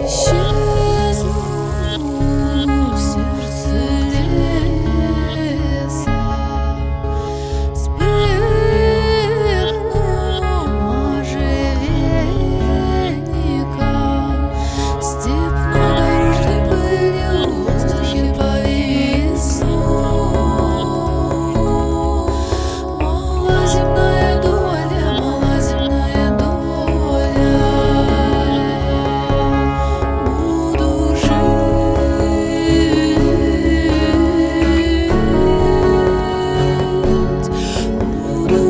Исчезну в сердце леса, спрыгну можжевельника, степной дорожной пылью в воздухе повисну. Мала земная доля, мала земная доля. Буду жить, буду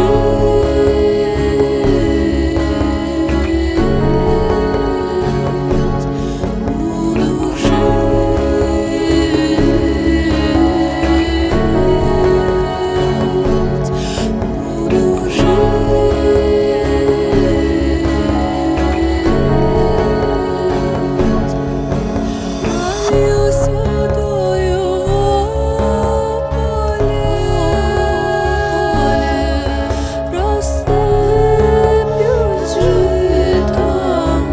мою святую поле, рассыплюсь житом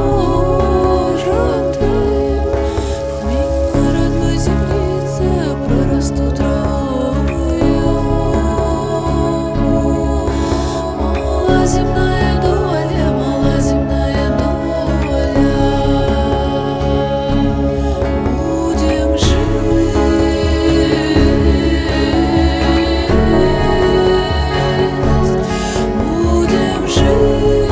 пожатым, в миг на родной землице прорасту травою. Мала земная доля, мала земная доля. Будем жить, будем жить.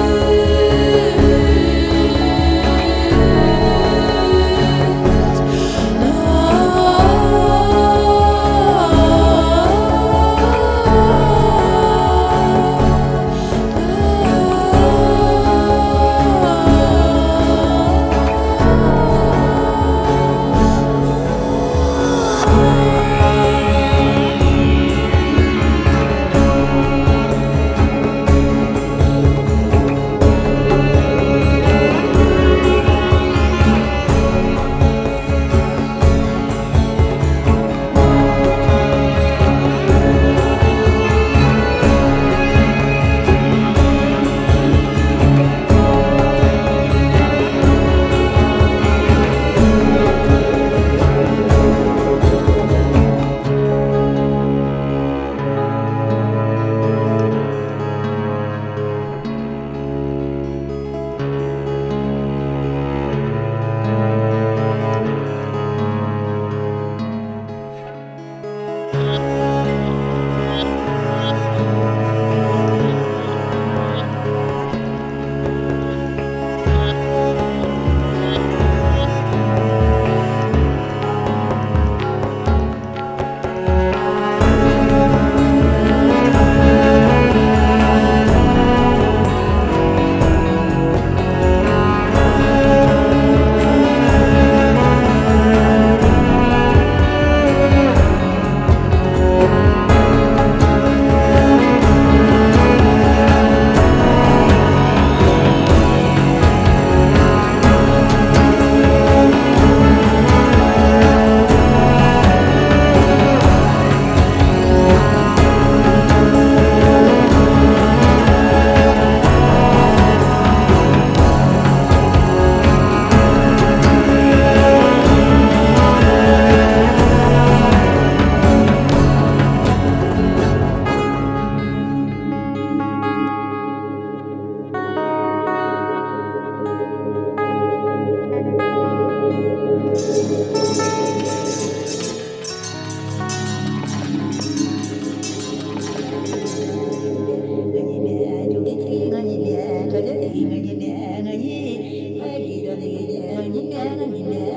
Hãy subscribe cho kênh Ghiền Mì Gõ để không bỏ lỡ những video hấp dẫn.